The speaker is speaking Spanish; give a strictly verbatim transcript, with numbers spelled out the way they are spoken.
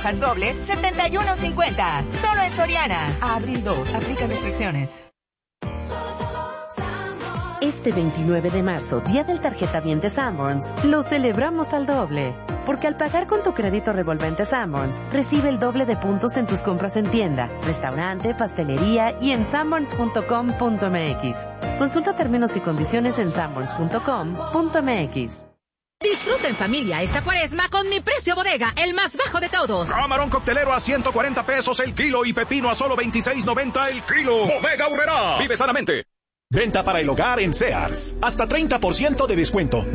hojas doble, setenta y uno cincuenta. Solo en Soriana. A abril dos. Aplica restricciones. Este veintinueve de marzo, día del tarjetaviente Sanborns, lo celebramos al doble. Porque al pagar con tu crédito revolvente Sanborns, recibe el doble de puntos en tus compras en tienda, restaurante, pastelería y en sanborns punto com punto m x. Consulta términos y condiciones en sanborns punto com punto m x. Disfruta en familia esta cuaresma con mi precio bodega, el más bajo de todos. Camarón coctelero a ciento cuarenta pesos el kilo y pepino a solo veintiséis noventa el kilo. Bodega Aurrerá. Vive sanamente. Venta para el hogar en Sears. Hasta treinta por ciento de descuento.